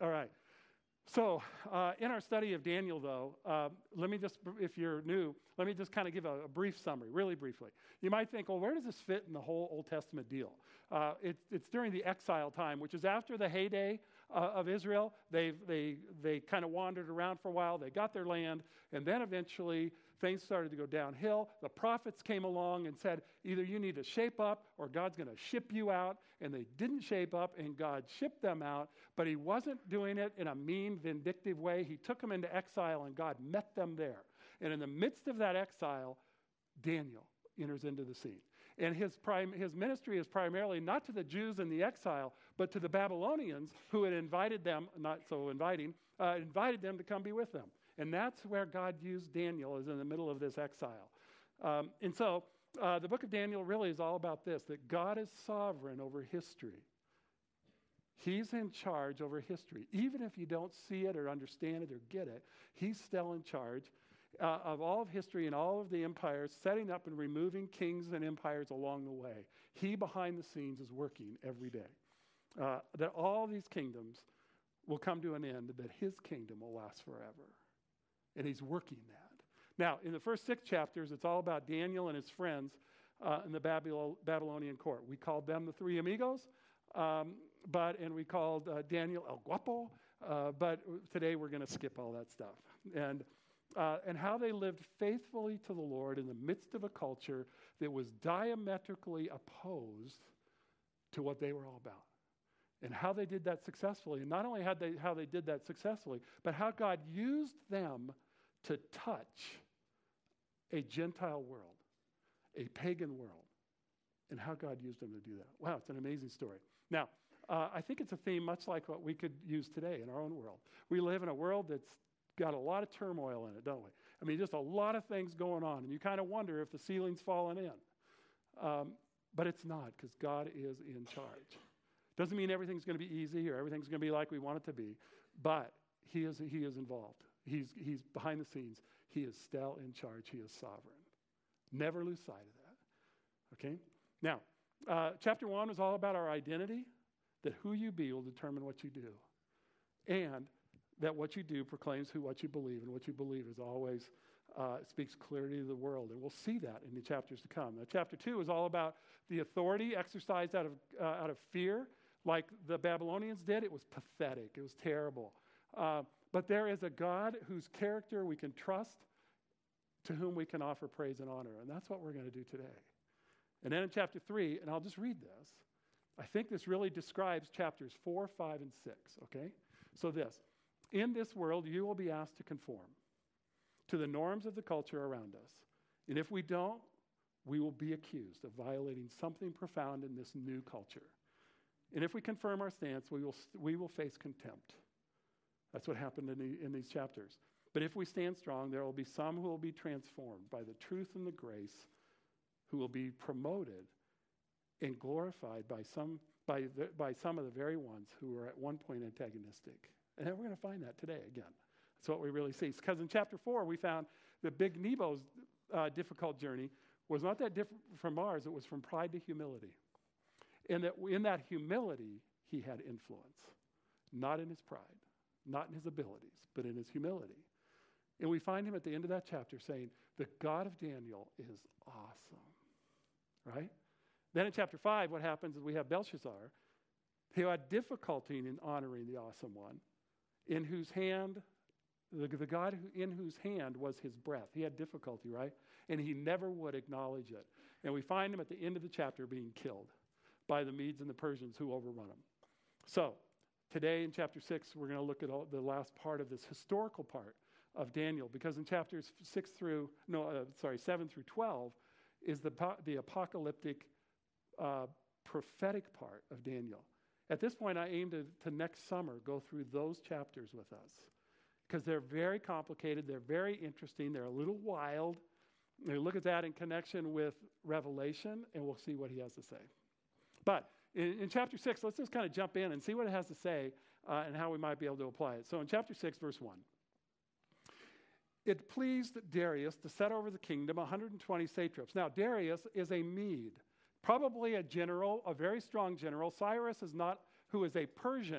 All right. So in our study of Daniel, though, let me just, if you're new, let me just kind of give a brief summary, really briefly. You might think, well, where does this fit in the whole Old Testament deal? It's during the exile time, which is after the heyday of Israel. They kind of wandered around for a while. They got their land, and then eventually things started to go downhill. The prophets came along and said, either you need to shape up or God's going to ship you out. And they didn't shape up, and God shipped them out. But he wasn't doing it in a mean, vindictive way. He took them into exile, and God met them there. And in the midst of that exile, Daniel enters into the scene. And his ministry is primarily not to the Jews in the exile, but to the Babylonians who had invited them, not so inviting, invited them to come be with them. And that's where God used Daniel, is in the middle of this exile. And so the book of Daniel really is all about this, that God is sovereign over history. He's in charge over history. Even if you don't see it or understand it or get it, he's still in charge of all of history and all of the empires, setting up and removing kings and empires along the way. He, behind the scenes, is working every day. That all these kingdoms will come to an end, that his kingdom will last forever. And he's working that. Now, in the first 6 chapters, it's all about Daniel and his friends in the Babylonian court. We called them the Three Amigos, and we called Daniel El Guapo, but today we're going to skip all that stuff. And how they lived faithfully to the Lord in the midst of a culture that was diametrically opposed to what they were all about. And how they did that successfully. And not only how they did that successfully, but how God used them to touch a Gentile world, a pagan world, and how God used them to do that. Wow, it's an amazing story. Now, I think it's a theme much like what we could use today in our own world. We live in a world that's got a lot of turmoil in it, don't we? I mean, just a lot of things going on, and you kind of wonder if the ceiling's falling in. But it's not, because God is in charge. Doesn't mean everything's going to be easy or everything's going to be like we want it to be, but he is involved. He's behind the scenes. He is still in charge. He is sovereign. Never lose sight of that. Okay? Now, chapter 1 was all about our identity, that who you be will determine what you do. And that what you do proclaims what you believe, and what you believe is always speaks clearly to the world. And we'll see that in the chapters to come. Now, chapter 2 is all about the authority exercised out of fear, like the Babylonians did. It was pathetic. It was terrible. But there is a God whose character we can trust, to whom we can offer praise and honor. And that's what we're going to do today. And then in chapter 3, and I'll just read this, I think this really describes chapters 4, 5, and 6, okay? So in this world, you will be asked to conform to the norms of the culture around us. And if we don't, we will be accused of violating something profound in this new culture. And if we confirm our stance, we will face contempt. That's what happened in these chapters. But if we stand strong, there will be some who will be transformed by the truth and the grace, who will be promoted and glorified by some of the very ones who were at one point antagonistic. And then we're going to find that today again. That's what we really see. Because in chapter 4, we found that Big Nebo's difficult journey was not that different from ours. It was from pride to humility. And that in that humility, he had influence. Not in his pride, not in his abilities, but in his humility. And we find him at the end of that chapter saying, the God of Daniel is awesome. Right? Then in chapter 5, what happens is we have Belshazzar, who had difficulty in honoring the awesome one, in whose hand, the God in whose hand was his breath. He had difficulty, right? And he never would acknowledge it. And we find him at the end of the chapter being killed by the Medes and the Persians who overrun him. So today in chapter 6, we're going to look at the last part of this historical part of Daniel, because in chapters 7 through 12 is the apocalyptic prophetic part of Daniel. At this point, I aim to next summer go through those chapters with us, because they're very complicated, they're very interesting, they're a little wild. We look at that in connection with Revelation, and we'll see what he has to say. But in chapter 6, let's just kind of jump in and see what it has to say and how we might be able to apply it. So in chapter 6, verse 1, it pleased Darius to set over the kingdom 120 satraps. Now, Darius is a Mede, probably a general, a very strong general. Cyrus is not, who is a Persian,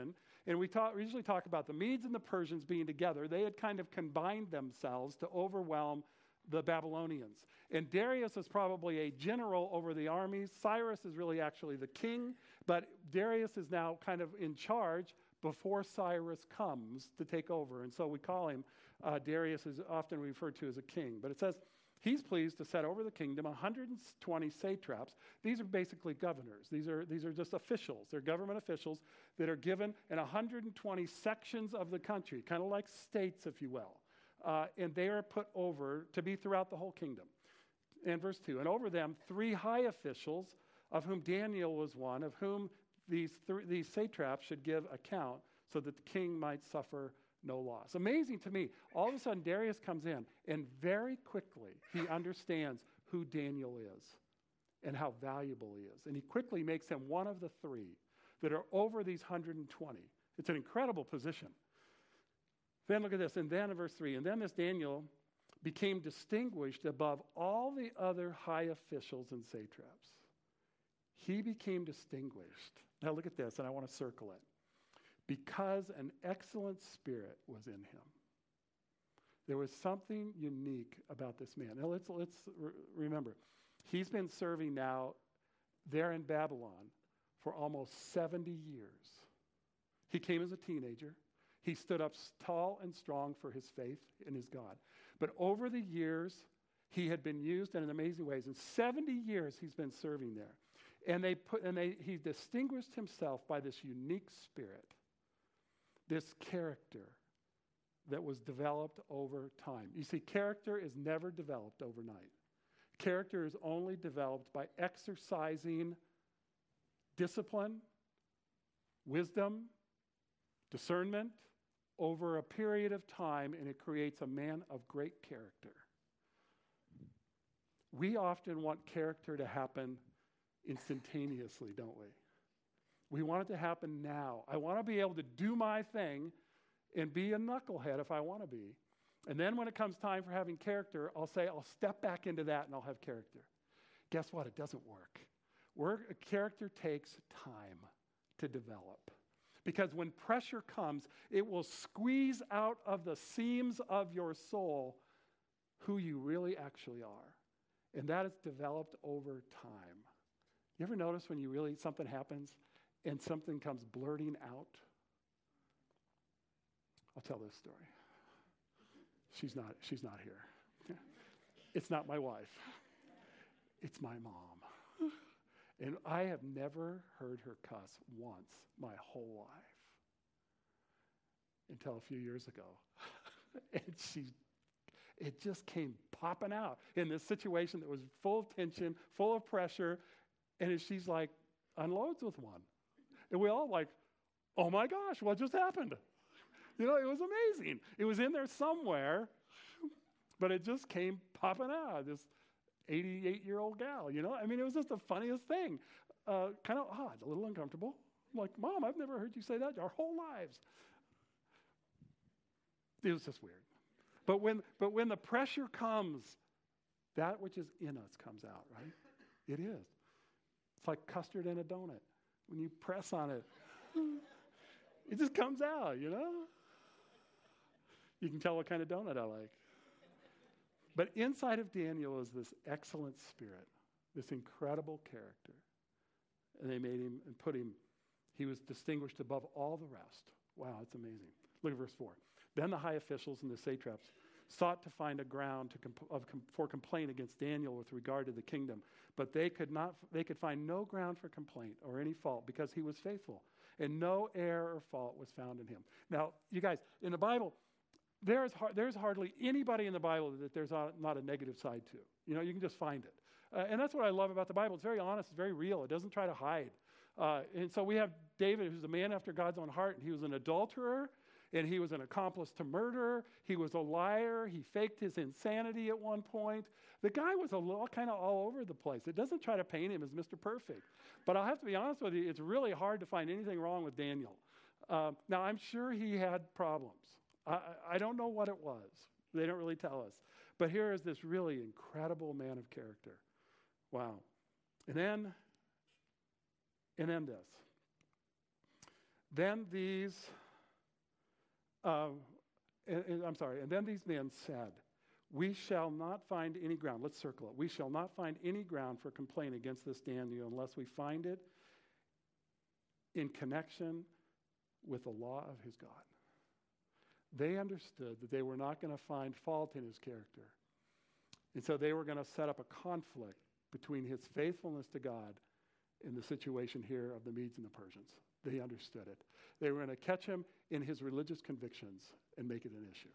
And we usually talk about the Medes and the Persians being together. They had kind of combined themselves to overwhelm the Babylonians. And Darius is probably a general over the armies. Cyrus is really actually the king, but Darius is now kind of in charge before Cyrus comes to take over. And so we call him, Darius is often referred to as a king. But it says, he's pleased to set over the kingdom 120 satraps. These are basically governors. These are just officials. They're government officials that are given in 120 sections of the country, kind of like states, if you will. And they are put over to be throughout the whole kingdom. And verse 2, and over them 3 high officials, of whom Daniel was one, of whom these satraps should give account, so that the king might suffer no loss. Amazing to me. All of a sudden, Darius comes in, and very quickly he understands who Daniel is and how valuable he is. And he quickly makes him one of the 3 that are over these 120. It's an incredible position. Then look at this. And then in verse 3, and then this Daniel became distinguished above all the other high officials and satraps. He became distinguished. Now look at this, and I want to circle it. Because an excellent spirit was in him. There was something unique about this man. Now let's remember, he's been serving now there in Babylon for almost 70 years. He came as a teenager. He stood up tall and strong for his faith in his God. But over the years, he had been used in amazing ways. In 70 years, he's been serving there. And he distinguished himself by this unique spirit, this character that was developed over time. You see, character is never developed overnight. Character is only developed by exercising discipline, wisdom, discernment over a period of time, and it creates a man of great character. We often want character to happen instantaneously, don't we? We want it to happen now. I want to be able to do my thing and be a knucklehead if I want to be. And then when it comes time for having character, I'll say, I'll step back into that and I'll have character. Guess what? It doesn't work. Character takes time to develop. Because when pressure comes, it will squeeze out of the seams of your soul who you really actually are. And that is developed over time. You ever notice when something happens and something comes blurting out? I'll tell this story. She's not here. It's not my wife. It's my mom. And I have never heard her cuss once my whole life until a few years ago. And it just came popping out in this situation that was full of tension, full of pressure, and she's like, unloads with one. And we all like, oh my gosh, what just happened? You know, it was amazing. It was in there somewhere, but it just came popping out, this 88-year-old gal, you know? I mean, it was just the funniest thing. Kind of odd, a little uncomfortable. I'm like, Mom, I've never heard you say that our whole lives. It was just weird. But when the pressure comes, that which is in us comes out, right? It is. It's like custard in a donut. When you press on it, it just comes out, you know? You can tell what kind of donut I like. But inside of Daniel is this excellent spirit, this incredible character. And they made him and put him, he was distinguished above all the rest. Wow, it's amazing. Look at verse 4. Then the high officials and the satraps sought to find a ground for complaint against Daniel with regard to the kingdom, but they could find no ground for complaint or any fault because he was faithful, and no error or fault was found in him. Now, you guys, in the Bible, there's hardly anybody in the Bible that there's not a negative side to. You know, you can just find it. And that's what I love about the Bible. It's very honest. It's very real. It doesn't try to hide. And so we have David, who's a man after God's own heart, and he was an adulterer, and he was an accomplice to murder. He was a liar. He faked his insanity at one point. The guy was kind of all over the place. It doesn't try to paint him as Mr. Perfect. But I'll have to be honest with you, it's really hard to find anything wrong with Daniel. Now, I'm sure he had problems. I don't know what it was. They don't really tell us. But here is this really incredible man of character. Wow. And then this. Then these, and then these men said, we shall not find any ground. Let's circle it. We shall not find any ground for complaint against this Daniel unless we find it in connection with the law of his God. They understood that they were not going to find fault in his character. And so they were going to set up a conflict between his faithfulness to God in the situation here of the Medes and the Persians. They understood it. They were going to catch him in his religious convictions and make it an issue.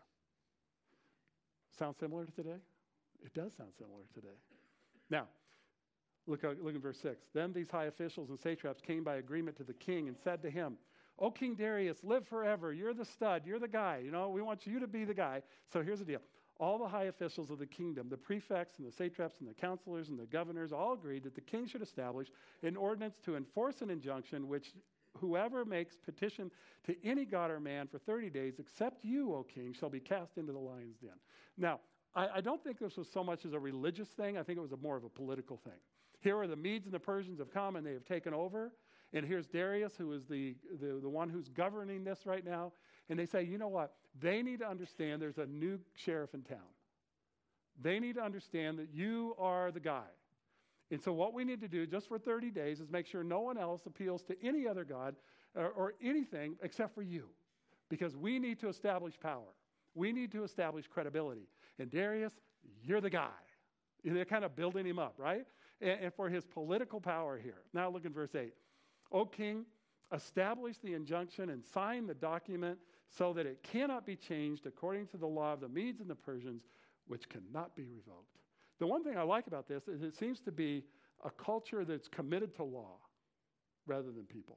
Sound similar to today? It does sound similar today. Now, look in verse 6. Then these high officials and satraps came by agreement to the king and said to him, "O King Darius, live forever. You're the stud. You're the guy. We want you to be the guy." So here's the deal. All the high officials of the kingdom, the prefects and the satraps and the counselors and the governors, all agreed that the king should establish an ordinance to enforce an injunction which whoever makes petition to any god or man for 30 days, except you, O king, shall be cast into the lion's den. Now, I don't think this was so much as a religious thing. I think it was more of a political thing. Here are the Medes and the Persians have come and they have taken over. And here's Darius, who is the one who's governing this right now. And they say, you know what? They need to understand there's a new sheriff in town. They need to understand that you are the guy. And so what we need to do just for 30 days is make sure no one else appeals to any other god or anything except for you. Because we need to establish power. We need to establish credibility. And Darius, you're the guy. And they're kind of building him up, right? And for his political power here. Now look in verse 8. O king, establish the injunction and sign the document so that it cannot be changed according to the law of the Medes and the Persians, which cannot be revoked. The one thing I like about this is it seems to be a culture that's committed to law rather than people.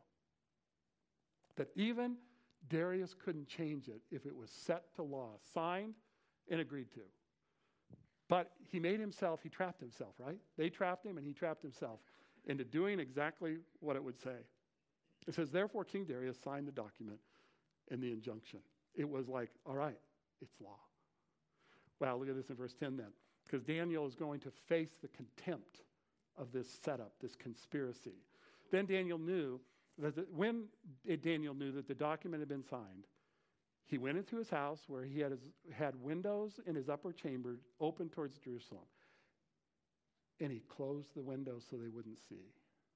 That even Darius couldn't change it if it was set to law, signed and agreed to. But he trapped himself, right? They trapped him and he trapped himself into doing exactly what it would say. It says, therefore King Darius signed the document and the injunction. It was like, all right, it's law. Wow, look at this in verse 10 then. Because Daniel is going to face the contempt of this setup, this conspiracy. Then Daniel knew that when Daniel knew that the document had been signed, he went into his house where he had windows in his upper chamber open towards Jerusalem. And he closed the windows so they wouldn't see.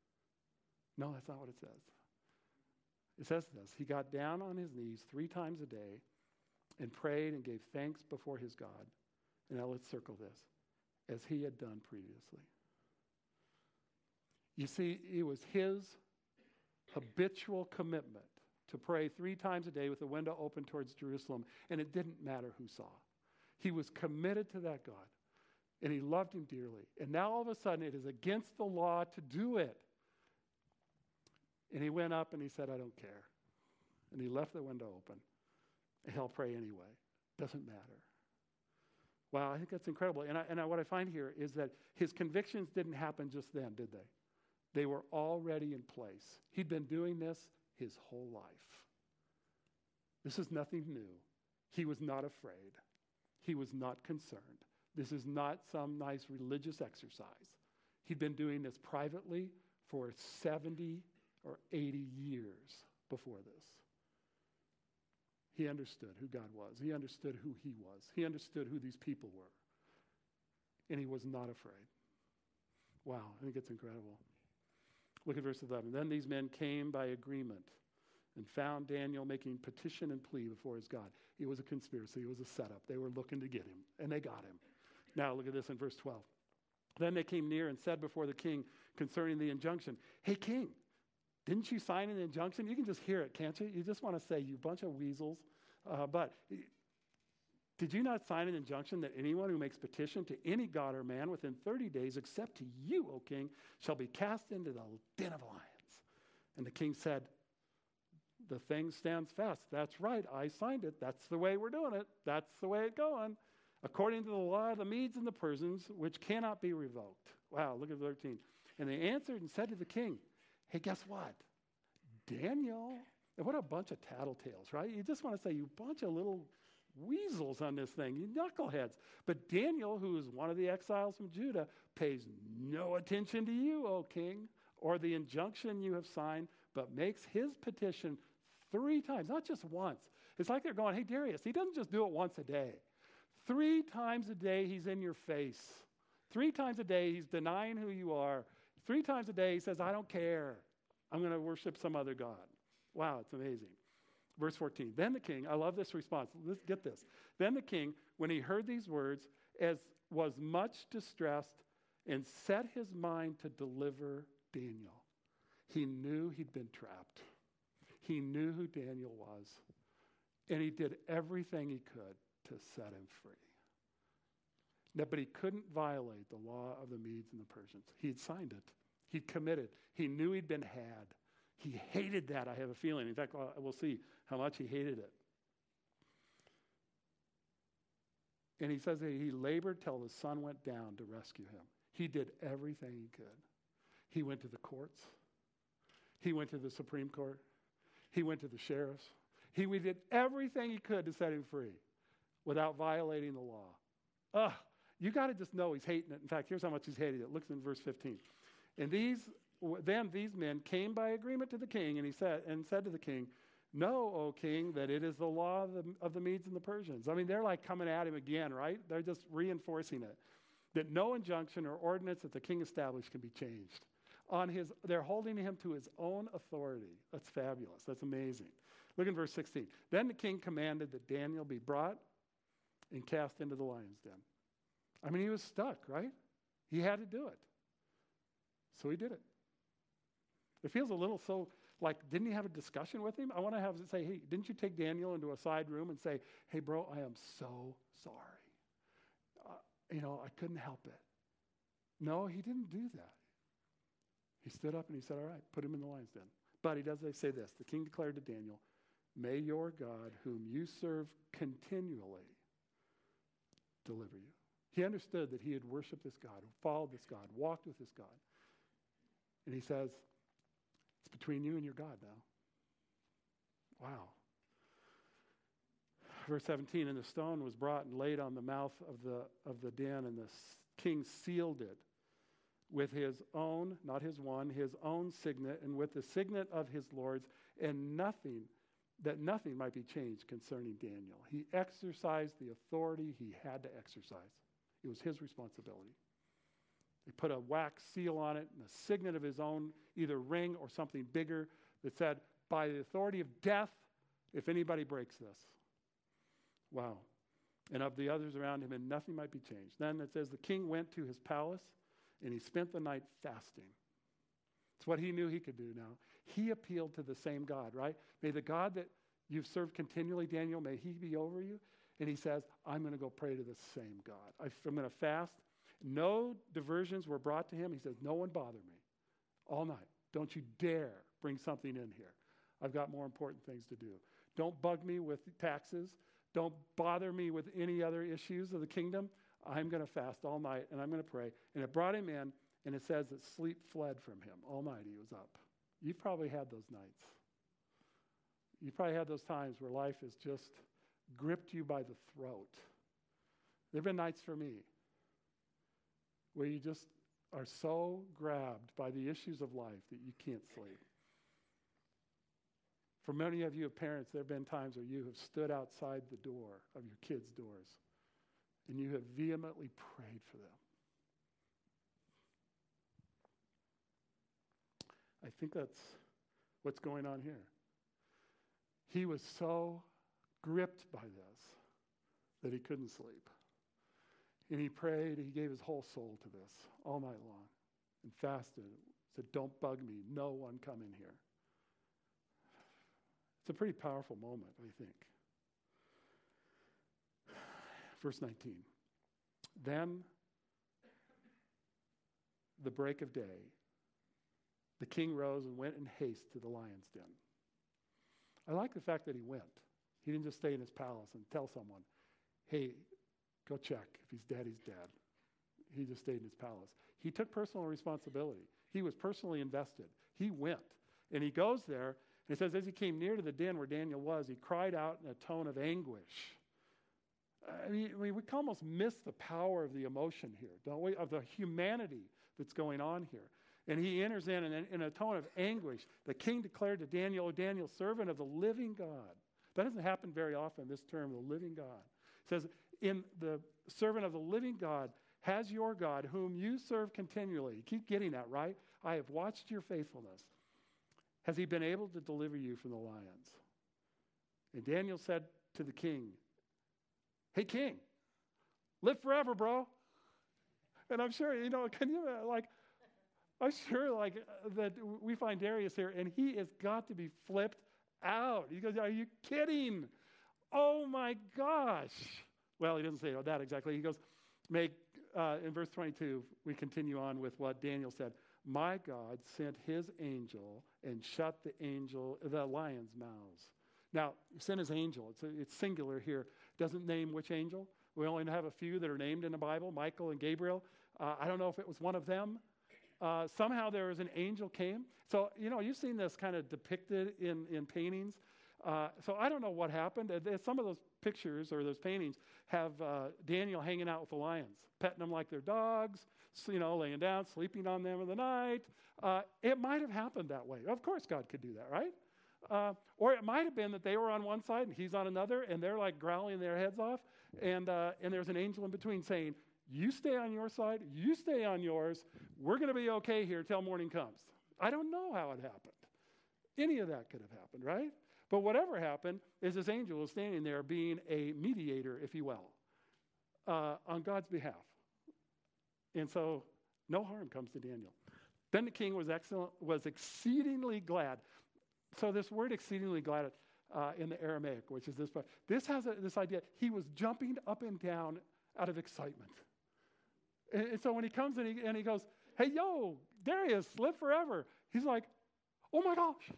No, that's not what it says. It says this. He got down on his knees 3 times a day and prayed and gave thanks before his God. And now let's circle this. As he had done previously. You see, it was his habitual commitment to pray 3 times a day with the window open towards Jerusalem, and it didn't matter who saw. He was committed to that God, and he loved him dearly. And now all of a sudden it is against the law to do it. And he went up and he said, I don't care. And he left the window open. And he'll pray anyway. Doesn't matter. Wow, I think that's incredible. And what I find here is that his convictions didn't happen just then, did they? They were already in place. He'd been doing this his whole life. This is nothing new. He was not afraid. He was not concerned. This is not some nice religious exercise. He'd been doing this privately for 70 or 80 years before this. He understood who God was. He understood who he was. He understood who these people were. And he was not afraid. Wow, I think it's incredible. Look at verse 11. Then these men came by agreement and found Daniel making petition and plea before his God. It was a conspiracy. It was a setup. They were looking to get him, and they got him. Now look at this in verse 12. Then they came near and said before the king concerning the injunction, hey, king, didn't you sign an injunction? You can just hear it, can't you? You just want to say, you bunch of weasels. But did you not sign an injunction that anyone who makes petition to any god or man within 30 days, except to you, O king, shall be cast into the den of lions? And the king said, the thing stands fast. That's right. I signed it. That's the way we're doing it. That's the way it's going. According to the law of the Medes and the Persians, which cannot be revoked. Wow, look at 13. And they answered and said to the king, hey, guess what? Daniel, and what a bunch of tattletales, right? You just want to say, you bunch of little weasels on this thing, you knuckleheads. But Daniel, who is one of the exiles from Judah, pays no attention to you, O king, or the injunction you have signed, but makes his petition 3 times, not just once. It's like they're going, hey, Darius, he doesn't just do it once a day. 3 times a day he's in your face. 3 times a day he's denying who you are. 3 times a day he says, I don't care. I'm going to worship some other God. Wow, it's amazing. Verse 14, then the king, I love this response. Let's get this. Then the king, when he heard these words, as was much distressed and set his mind to deliver Daniel. He knew he'd been trapped. He knew who Daniel was. And he did everything he could to set him free. But he couldn't violate the law of the Medes and the Persians. He'd signed it. He'd committed. He knew he'd been had. He hated that, I have a feeling. In fact, we'll see how much he hated it. And he says that he labored till the sun went down to rescue him. He did everything he could. He went to the courts. He went to the Supreme Court. He went to the sheriffs. He did everything he could to set him free without violating the law. You got to just know he's hating it. In fact, here's how much he's hating it. Look in verse 15. And then these men came by agreement to the king, and he said to the king, know, O king, that it is the law of the Medes and the Persians. I mean, they're like coming at him again, right? They're just reinforcing it. That no injunction or ordinance that the king established can be changed. They're holding him to his own authority. That's fabulous. That's amazing. Look in verse 16. Then the king commanded that Daniel be brought and cast into the lion's den. I mean, he was stuck, right? He had to do it. So he did it. It feels a little so like, didn't he have a discussion with him? I want to have it say, hey, didn't you take Daniel into a side room and say, hey, bro, I am so sorry. I couldn't help it. No, he didn't do that. He stood up and he said, all right, put him in the lion's den. But he does say this. The king declared to Daniel, may your God, whom you serve continually, deliver you. He understood that he had worshiped this God, followed this God, walked with this God. And he says, it's between you and your God now. Wow. Verse 17, and the stone was brought and laid on the mouth of the den, and the king sealed it with his own, not his one, his own signet, and with the signet of his lords, and nothing might be changed concerning Daniel. He exercised the authority he had to exercise. It was his responsibility. They put a wax seal on it and a signet of his own, either ring or something bigger, that said, by the authority of death, if anybody breaks this. Wow. And of the others around him, and nothing might be changed. Then it says the king went to his palace, and he spent the night fasting. It's what he knew he could do now. He appealed to the same God, right? May the God that you've served continually, Daniel, may he be over you. And he says, I'm going to go pray to the same God. I'm going to fast. No diversions were brought to him. He says, no one bother me all night. Don't you dare bring something in here. I've got more important things to do. Don't bug me with taxes. Don't bother me with any other issues of the kingdom. I'm going to fast all night, and I'm going to pray. And it brought him in, and it says that sleep fled from him. All night he was up. You've probably had those nights. You've probably had those times where life has just gripped you by the throat. There have been nights for me where you just are so grabbed by the issues of life that you can't sleep. For many of you parents, there have been times where you have stood outside the door of your kids' doors and you have vehemently prayed for them. I think that's what's going on here. He was so gripped by this that he couldn't sleep. And he prayed, he gave his whole soul to this all night long and fasted. Said, don't bug me, no one come in here. It's a pretty powerful moment, I think. Verse 19. Then, the break of day, the king rose and went in haste to the lion's den. I like the fact that he went. He didn't just stay in his palace and tell someone, hey, go check. If he's dead, he's dead. He just stayed in his palace. He took personal responsibility. He was personally invested. He went. And he goes there, and it says, as he came near to the den where Daniel was, he cried out in a tone of anguish. I mean, we can almost miss the power of the emotion here, don't we? Of the humanity that's going on here. And he enters in a tone of anguish. The king declared to Daniel, "O Daniel, servant of the living God." That doesn't happen very often, this term, the living God. It says, "In the servant of the living God, has your God, whom you serve continually." You keep getting that, right? "I have watched your faithfulness. Has he been able to deliver you from the lions?" And Daniel said to the king, "Hey, king, live forever, bro." And I'm sure, can you, I'm sure, that we find Darius here, and he has got to be flipped out. He goes, "Are you kidding? Oh, my gosh." Well, he doesn't say that exactly. He goes, in verse 22, we continue on with what Daniel said. "My God sent his angel and shut the lions' mouths." Now, he sent his angel. It's singular here. Doesn't name which angel. We only have a few that are named in the Bible, Michael and Gabriel. I don't know if it was one of them. Somehow there was an angel came. So, you've seen this kind of depicted in paintings. So I don't know what happened. Some of those pictures or those paintings have Daniel hanging out with the lions, petting them like they're dogs, laying down, sleeping on them in the night. It might have happened that way. Of course God could do that, right? Or it might have been that they were on one side and he's on another, and they're like growling their heads off, and there's an angel in between saying, "You stay on your side, you stay on yours. We're going to be okay here till morning comes." I don't know how it happened. Any of that could have happened, right? But whatever happened is this angel is standing there being a mediator, if you will, on God's behalf. And so no harm comes to Daniel. Then the king was exceedingly glad. So this word "exceedingly glad" in the Aramaic, which is this part, this has this idea. He was jumping up and down out of excitement. And so when he comes and he goes, "Hey, yo, Darius, live forever." He's like, "Oh my gosh,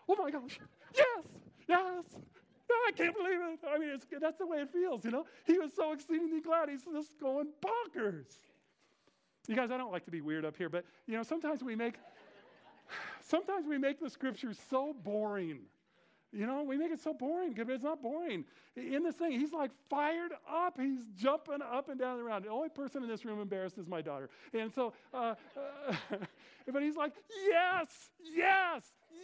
yes, I can't believe it." I mean, that's the way it feels, He was so exceedingly glad. He's just going bonkers. You guys, I don't like to be weird up here, but, sometimes we make the scriptures so boring. We make it so boring, but it's not boring. In this thing, he's like fired up. He's jumping up and down around. The only person in this room embarrassed is my daughter. And so, but he's like, yes, yeah,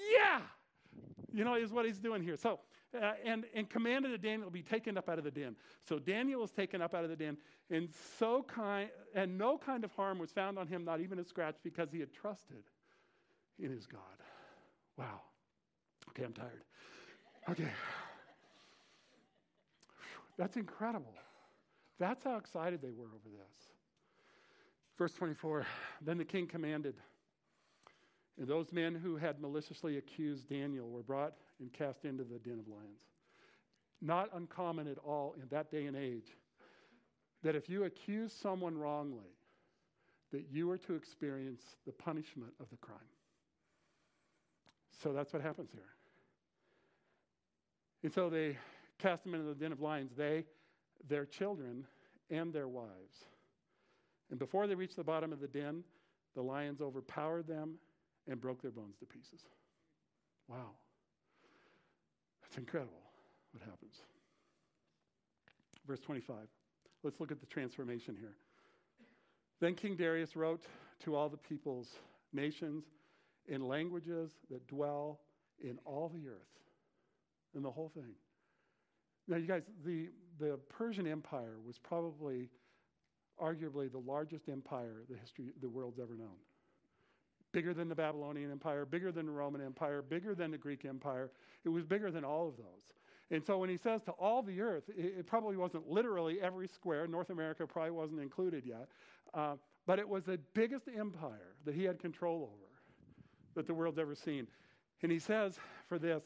is what he's doing here. So, and commanded that Daniel be taken up out of the den. So Daniel was taken up out of the den, and no kind of harm was found on him, not even a scratch, because he had trusted in his God. Wow. Okay, I'm tired. Okay. That's incredible. That's how excited they were over this. Verse 24, then the king commanded, and those men who had maliciously accused Daniel were brought and cast into the den of lions. Not uncommon at all in that day and age that if you accuse someone wrongly, that you were to experience the punishment of the crime. So that's what happens here. And so they cast them into the den of lions, their children, and their wives. And before they reached the bottom of the den, the lions overpowered them and broke their bones to pieces. Wow. That's incredible what happens. Verse 25. Let's look at the transformation here. Then King Darius wrote to all the peoples, nations, in languages that dwell in all the earth, in the whole thing. Now, you guys, the Persian Empire was probably, arguably, the largest empire the world's ever known. Bigger than the Babylonian Empire, bigger than the Roman Empire, bigger than the Greek Empire. It was bigger than all of those. And so when he says to all the earth, it probably wasn't literally every square. North America probably wasn't included yet. But it was the biggest empire that he had control over that the world's ever seen. And he says for this,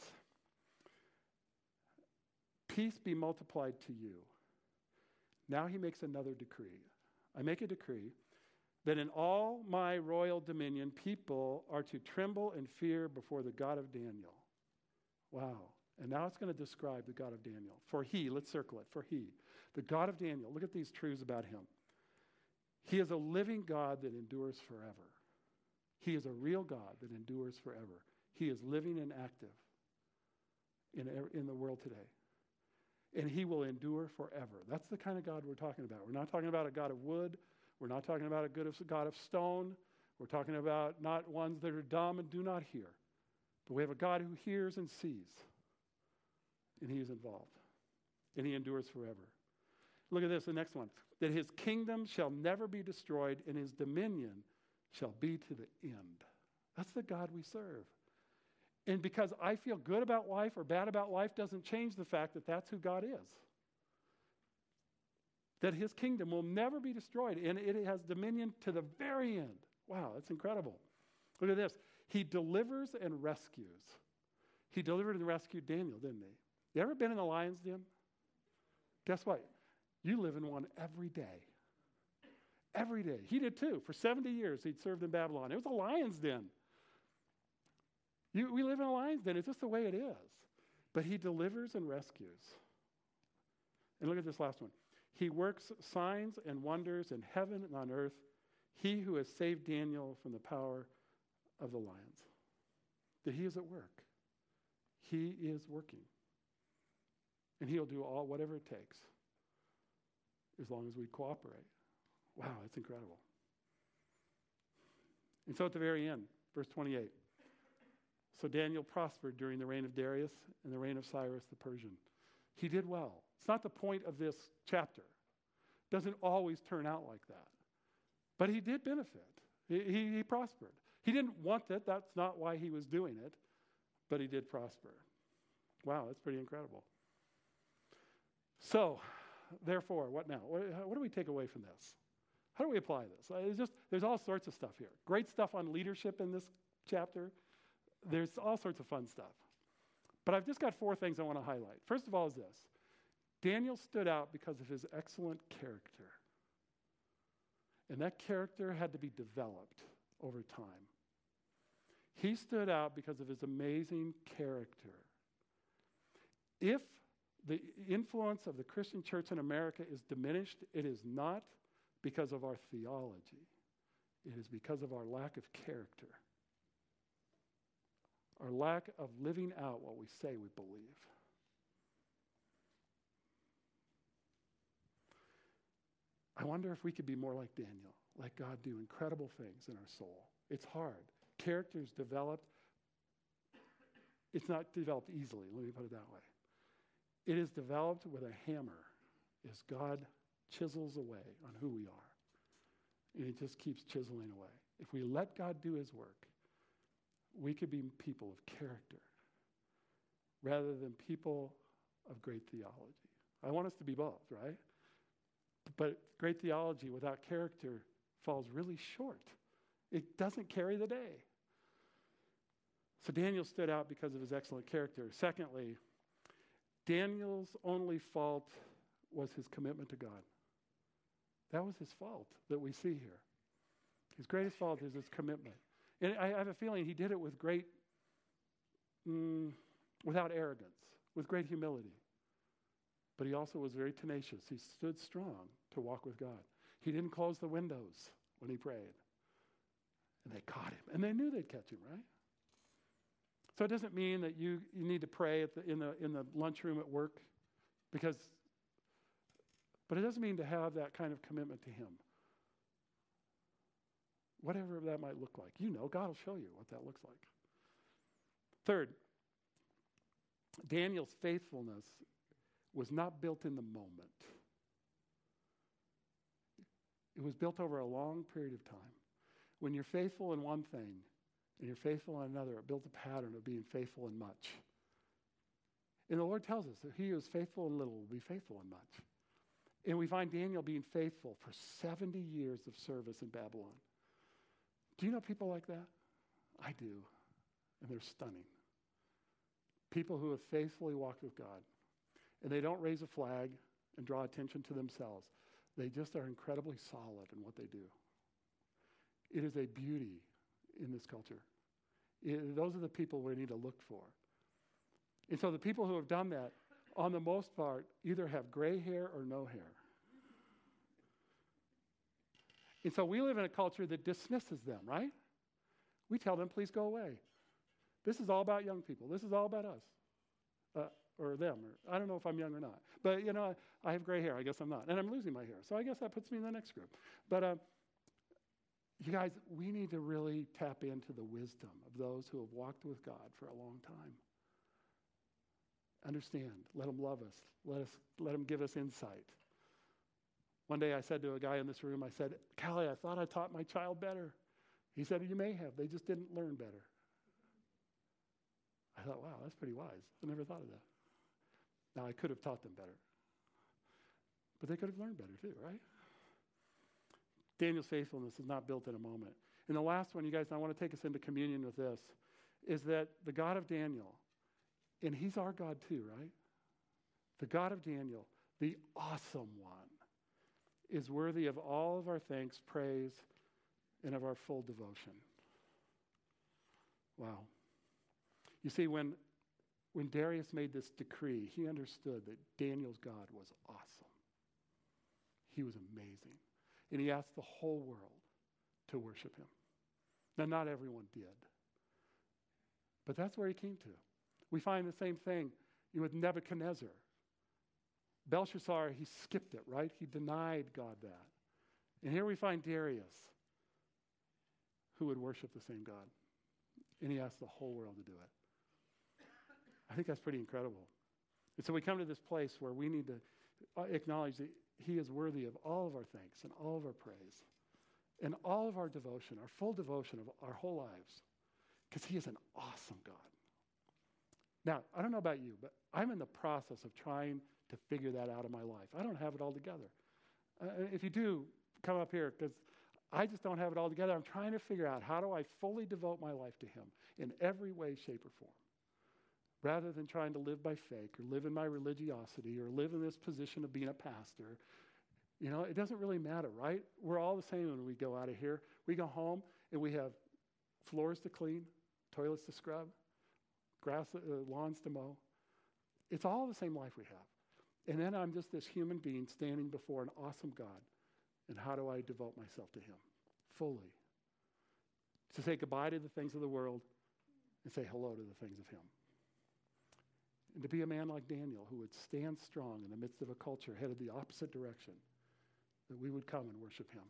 peace be multiplied to you. Now he makes another decree. I make a decree that in all my royal dominion, people are to tremble and fear before the God of Daniel. Wow. And now it's going to describe the God of Daniel. For he, let's circle it, for he, the God of Daniel, look at these truths about him. He is a living God that endures forever. He is a real God that endures forever. He is living and active in the world today. And he will endure forever. That's the kind of God we're talking about. We're not talking about a God of wood. We're not talking about a God of stone. We're talking about not ones that are dumb and do not hear, but we have a God who hears and sees, and he is involved, and he endures forever. Look at this, the next one. That his kingdom shall never be destroyed, and his dominion shall be to the end. That's the God we serve. And because I feel good about life or bad about life doesn't change the fact that that's who God is. That his kingdom will never be destroyed, and it has dominion to the very end. Wow, that's incredible. Look at this. He delivers and rescues. He delivered and rescued Daniel, didn't he? You ever been in the lion's den? Guess what? You live in one every day. Every day. He did too. For 70 years, he'd served in Babylon. It was a lion's den. We live in a lion's den. It's just the way it is. But he delivers and rescues. And look at this last one. He works signs and wonders in heaven and on earth. He who has saved Daniel from the power of the lions. That he is at work. He is working. And he'll do whatever it takes, as long as we cooperate. Wow, that's incredible. And so at the very end, verse 28. So Daniel prospered during the reign of Darius and the reign of Cyrus the Persian. He did well. It's not the point of this chapter. It doesn't always turn out like that. But he did benefit. He prospered. He didn't want it. That's not why he was doing it. But he did prosper. Wow, that's pretty incredible. So, therefore, what now? What do we take away from this? How do we apply this? There's all sorts of stuff here. Great stuff on leadership in this chapter. There's all sorts of fun stuff. But I've just got 4 things I want to highlight. First of all is this. Daniel stood out because of his excellent character. And that character had to be developed over time. He stood out because of his amazing character. If the influence of the Christian church in America is diminished, it is not because of our theology. It is because of our lack of character. Our lack of living out what we say we believe. I wonder if we could be more like Daniel, like God do incredible things in our soul. It's hard. Character is developed. It's not developed easily, let me put it that way. It is developed with a hammer as God chisels away on who we are. And it just keeps chiseling away. If we let God do his work, we could be people of character rather than people of great theology. I want us to be both, right? But great theology without character falls really short. It doesn't carry the day. So Daniel stood out because of his excellent character. Secondly, Daniel's only fault was his commitment to God. That was his fault that we see here. His greatest fault is his commitment. And I have a feeling he did it with without arrogance, with great humility. But he also was very tenacious. He stood strong to walk with God. He didn't close the windows when he prayed. And they caught him. And they knew they'd catch him, right? So it doesn't mean that you need to pray in the lunchroom at work, but it doesn't mean to have that kind of commitment to him. Whatever that might look like. God will show you what that looks like. Third, Daniel's faithfulness was not built in the moment. It was built over a long period of time. When you're faithful in one thing and you're faithful in another, it builds a pattern of being faithful in much. And the Lord tells us that he who is faithful in little will be faithful in much. And we find Daniel being faithful for 70 years of service in Babylon. Do you know people like that? I do. And they're stunning. People who have faithfully walked with God. And they don't raise a flag and draw attention to themselves. They just are incredibly solid in what they do. It is a beauty in this culture. Those are the people we need to look for. And so the people who have done that, on the most part, either have gray hair or no hair. And so we live in a culture that dismisses them, right? We tell them, please go away. This is all about young people. This is all about us. Or them. Or I don't know if I'm young or not. But, I have gray hair. I guess I'm not. And I'm losing my hair. So I guess that puts me in the next group. But You guys, we need to really tap into the wisdom of those who have walked with God for a long time. Understand. Let them love us. Let them give us insight. One day I said to a guy in this room, I said, Callie, I thought I taught my child better. He said, you may have. They just didn't learn better. I thought, wow, that's pretty wise. I never thought of that. Now, I could have taught them better. But they could have learned better too, right? Daniel's faithfulness is not built in a moment. And the last one, you guys, I want to take us into communion with this, is that the God of Daniel, and he's our God too, right? The God of Daniel, the awesome one, is worthy of all of our thanks, praise, and of our full devotion. Wow. You see, when Darius made this decree, he understood that Daniel's God was awesome. He was amazing. And he asked the whole world to worship him. Now, not everyone did. But that's where he came to. We find the same thing with Nebuchadnezzar. Belshazzar, he skipped it, right? He denied God that. And here we find Darius, who would worship the same God. And he asked the whole world to do it. I think that's pretty incredible. And so we come to this place where we need to acknowledge that he is worthy of all of our thanks and all of our praise and all of our devotion, our full devotion of our whole lives, because he is an awesome God. Now, I don't know about you, but I'm in the process of trying to figure that out in my life. I don't have it all together. If you do, come up here, because I just don't have it all together. I'm trying to figure out, how do I fully devote my life to him in every way, shape, or form, rather than trying to live by faith or live in my religiosity or live in this position of being a pastor. You know, it doesn't really matter, right? We're all the same when we go out of here. We go home and we have floors to clean, toilets to scrub, grass, lawns to mow. It's all the same life we have. And then I'm just this human being standing before an awesome God. And how do I devote myself to him fully? To say goodbye to the things of the world and say hello to the things of him. And to be a man like Daniel, who would stand strong in the midst of a culture headed the opposite direction, that we would come and worship him.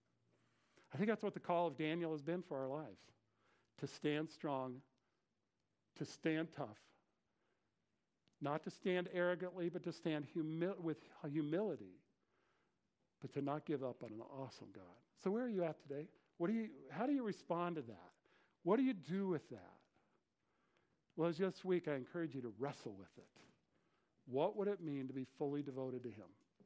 I think that's what the call of Daniel has been for our lives. To stand strong, to stand tough, not to stand arrogantly, but to stand with humility, but to not give up on an awesome God. So where are you at today? How do you respond to that? What do you do with that? Well, this week, I encourage you to wrestle with it. What would it mean to be fully devoted to him?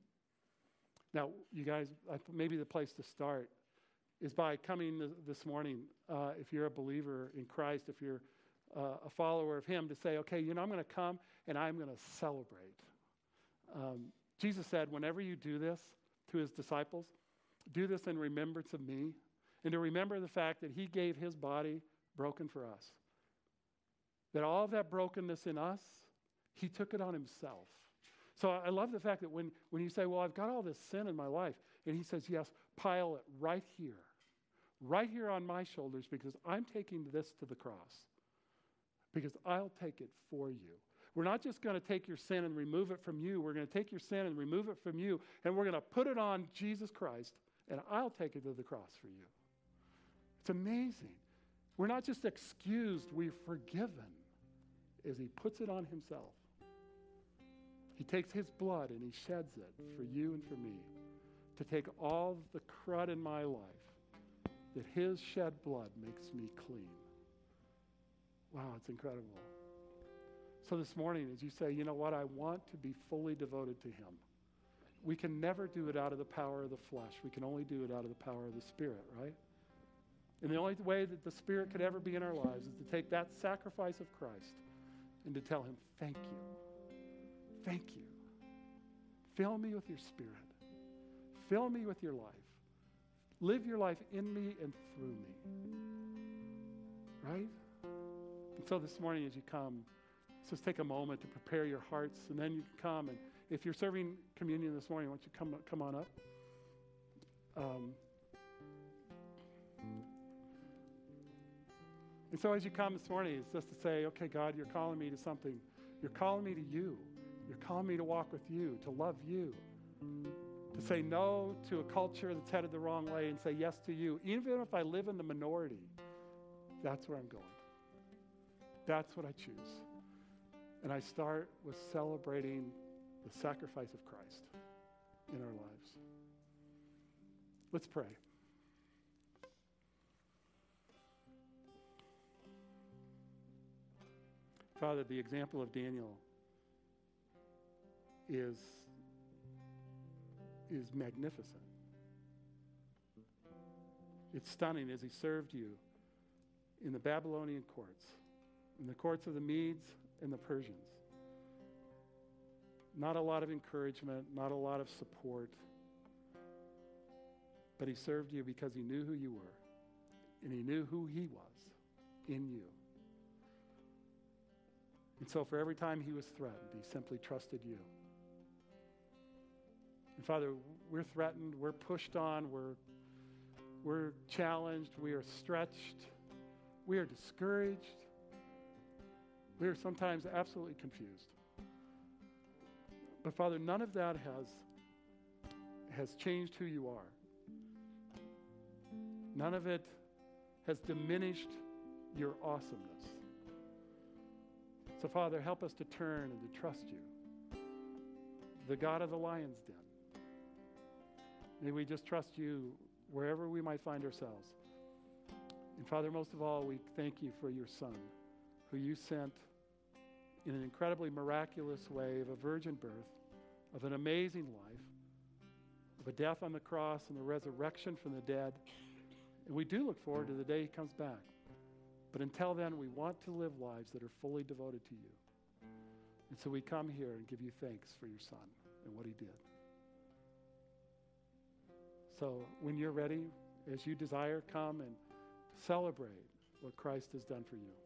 Now, you guys, maybe the place to start is by coming this morning, if you're a believer in Christ, if you're a follower of him, to say, okay, I'm going to come and I'm going to celebrate. Jesus said, whenever you do this to his disciples, do this in remembrance of me, and to remember the fact that he gave his body broken for us. That all of that brokenness in us, he took it on himself. So I love the fact that when you say, well, I've got all this sin in my life, and he says, yes, pile it right here on my shoulders, because I'm taking this to the cross, because I'll take it for you. We're not just going to take your sin and remove it from you. We're going to take your sin and remove it from you, and we're going to put it on Jesus Christ, and I'll take it to the cross for you. It's amazing. We're not just excused, we're forgiven as he puts it on himself. He takes his blood and he sheds it for you and for me, to take all the crud in my life, that his shed blood makes me clean. Wow, it's incredible. So this morning, as you say, you know what, I want to be fully devoted to him. We can never do it out of the power of the flesh. We can only do it out of the power of the Spirit, right? And the only way that the Spirit could ever be in our lives is to take that sacrifice of Christ and to tell him, thank you. Thank you. Fill me with your Spirit. Fill me with your life. Live your life in me and through me. Right? And so this morning as you come, just take a moment to prepare your hearts, and then you can come. And if you're serving communion this morning, why don't you come on up? And so as you come this morning, it's just to say, okay, God, you're calling me to something. You're calling me to you. You're calling me to walk with you, to love you, to say no to a culture that's headed the wrong way and say yes to you. Even if I live in the minority, that's where I'm going. That's what I choose. And I start with celebrating the sacrifice of Christ in our lives. Let's pray. Father, the example of Daniel is magnificent. It's stunning as he served you in the Babylonian courts, in the courts of the Medes and the Persians. Not a lot of encouragement, not a lot of support, but he served you because he knew who you were, and he knew who he was in you. And so for every time he was threatened, he simply trusted you. And Father, we're threatened, we're pushed on, we're challenged, we are stretched, we are discouraged, we are sometimes absolutely confused. But Father, none of that has changed who you are. None of it has diminished your awesomeness. So Father, help us to turn and to trust you, the God of the lion's den. May we just trust you wherever we might find ourselves. And Father, most of all, we thank you for your Son, who you sent in an incredibly miraculous way of a virgin birth, of an amazing life, of a death on the cross and the resurrection from the dead. And we do look forward to the day he comes back. But until then, we want to live lives that are fully devoted to you. And so we come here and give you thanks for your Son and what he did. So when you're ready, as you desire, come and celebrate what Christ has done for you.